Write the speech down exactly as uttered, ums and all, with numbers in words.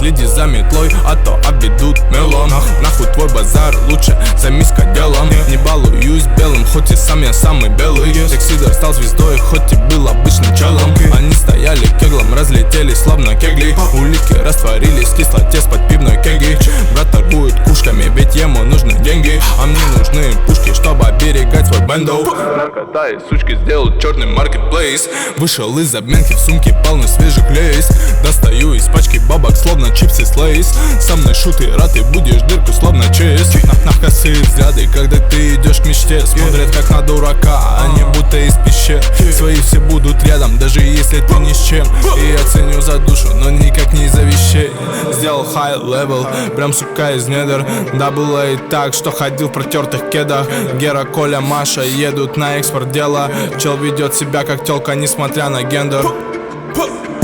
следи за метлой, а то обведут мелом. Нахуй твой базар, лучше займись-ка делом. Не балуюсь белым, хоть и сам я самый белый. Сексидор стал звездой, хоть и был обычным челом. Они стояли кеглом, разлетелись словно кегли. Улики растворились в кислоте с под пивной кеги. Брат торгует кушками, ведь ему нужны деньги, а мне нужны пушки, чтобы оберегать свой бэндоу. Наркота и сучки сделал черный маркетплейс. Вышел из обменки, в сумке полно свежих лейс. Достаю из пачки бабок, словно чипсы с лейс. Со мной шут и рад, и будешь дырку, словно честь. На, на косые взгляды, когда ты идешь к мечте. Смотрят как на дурака, они будто из пещер. Свои все будут рядом, даже если ты ни с чем. И я ценю за душу, но никак не из-за вещей. Сделал high level, прям сука из недр. Да было и так, что ходил в протертых кедах. Гера, Коля, Маша едут на экспорт дела. Чел ведет себя как телка, несмотря на гендер.